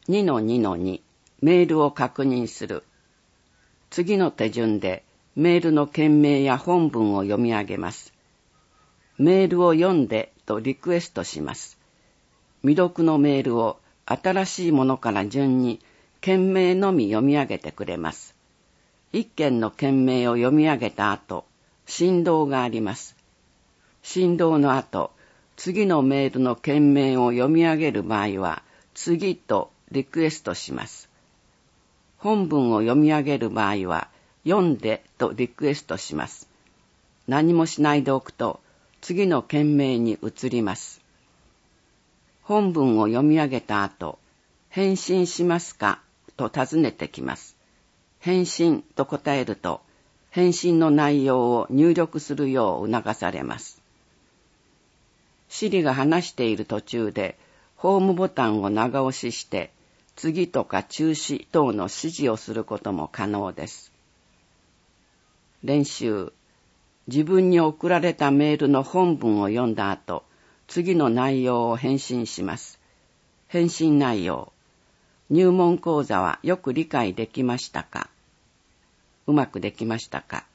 2-2-2 メールを確認する。次の手順でメールの件名や本文を読み上げます。メールを読んでとリクエストします。未読のメールを新しいものから順に件名のみ読み上げてくれます。一件の件名を読み上げた後、振動があります。振動の後、次のメールの件名を読み上げる場合は、次とリクエストします。本文を読み上げる場合は、読んでとリクエストします。何もしないでおくと、次の件名に移ります。本文を読み上げた後、返信しますかと尋ねてきます。返信と答えると、返信の内容を入力するよう促されます。Siri が話している途中で、ホームボタンを長押しして、次とか中止等の指示をすることも可能です。練習。自分に送られたメールの本文を読んだ後、次の内容を返信します。返信内容。入門講座はよく理解できましたか？うまくできましたか？